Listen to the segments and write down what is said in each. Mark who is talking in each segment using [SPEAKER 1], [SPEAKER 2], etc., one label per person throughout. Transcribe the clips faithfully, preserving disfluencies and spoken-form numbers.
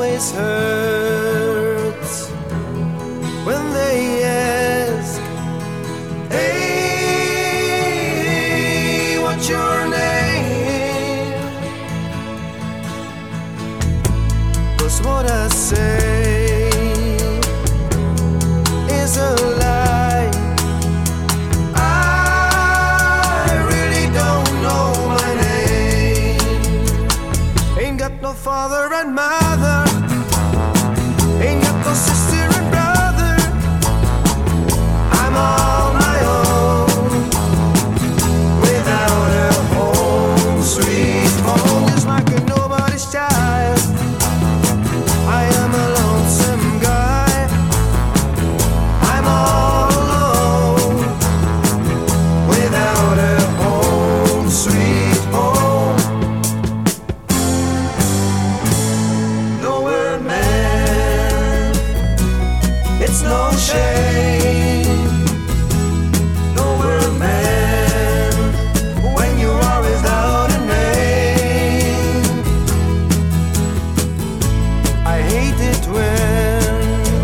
[SPEAKER 1] always hurts when they ask, hey, what's your name? 'Cause what I say is a lie. I really don't know my name. Ain't got no father and mother, ain't got no sister and brother. I'm on my own, without a home, sweet home. Just like a nobody's child, I am a lonesome guy. I'm all alone, without a home, sweet home. Nowhere man, it's no shame. Nowhere man, when you are without a name. I hate it when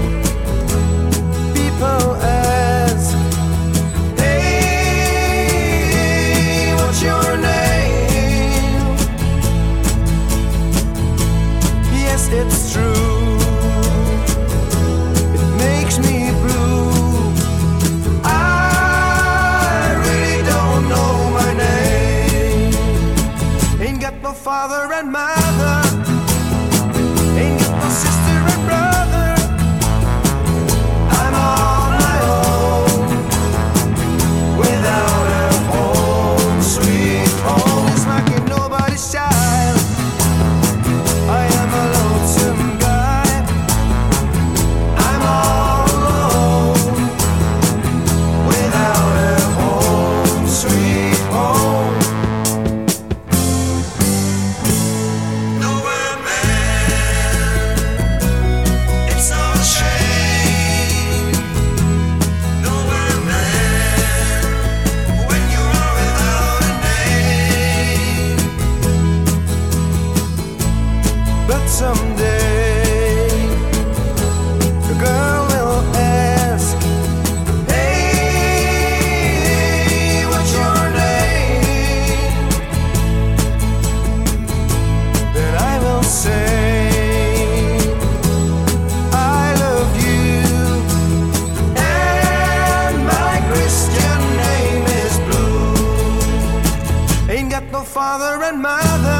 [SPEAKER 1] people ask, hey, what's your name? Yes, it's true, it makes me blue. I really don't know my name. Ain't got no father and mother, ain't got no sister and brother. I'm on my own, without a home, sweet home. It's like a nobody's child, I am a lonesome guy. I'm all alone, without a home, sweet home. Nowhere man, it's no shame. Nowhere man, when you are without a name. But someday the girl will ask, hey, what's your name? Then I will say, I love you, and my Christian name is Blue. Ain't got no father and mother,